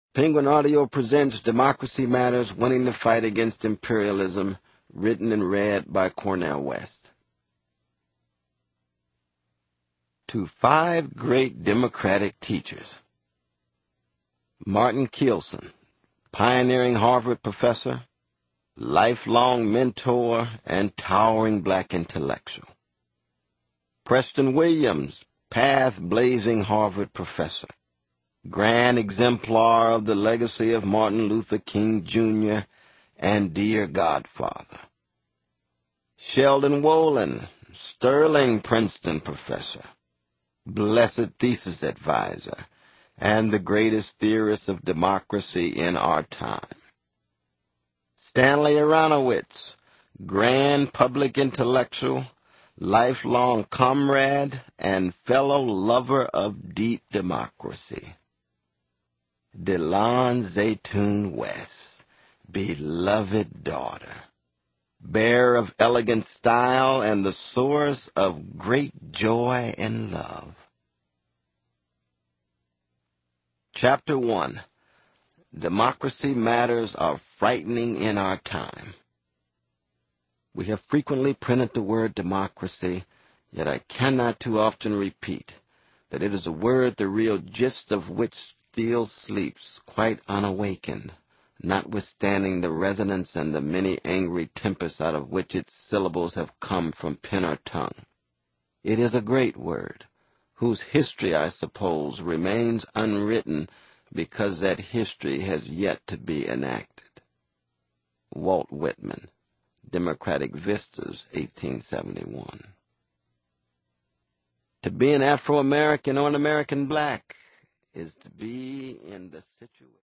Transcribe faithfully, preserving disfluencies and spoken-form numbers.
Penguin Audio presents Democracy Matters, Winning the Fight Against Imperialism, written and read by Cornel West. To five great Democratic teachers. Martin Kielsen, pioneering Harvard professor, lifelong mentor, and towering black intellectual. Preston Williams, path-blazing Harvard professor, grand exemplar of the legacy of Martin Luther King, Junior, and dear godfather. Sheldon Wolin, sterling Princeton professor, blessed thesis advisor, and the greatest theorist of democracy in our time. Stanley Aronowitz, grand public intellectual, lifelong comrade, and fellow lover of deep democracy. Delon Zaytoun West, beloved daughter, bearer of elegant style and the source of great joy and love. Chapter one. Democracy Matters are frightening in our time. We have frequently printed the word democracy, yet I cannot too often repeat that it is a word the real gist of which still sleeps quite unawakened, notwithstanding the resonance and the many angry tempests out of which its syllables have come from pen or tongue. It is a great word, whose history, I suppose, remains unwritten because that history has yet to be enacted. Walt Whitman, Democratic Vistas, eighteen seventy-one. To be an Afro-American or an American black is to be in the situation.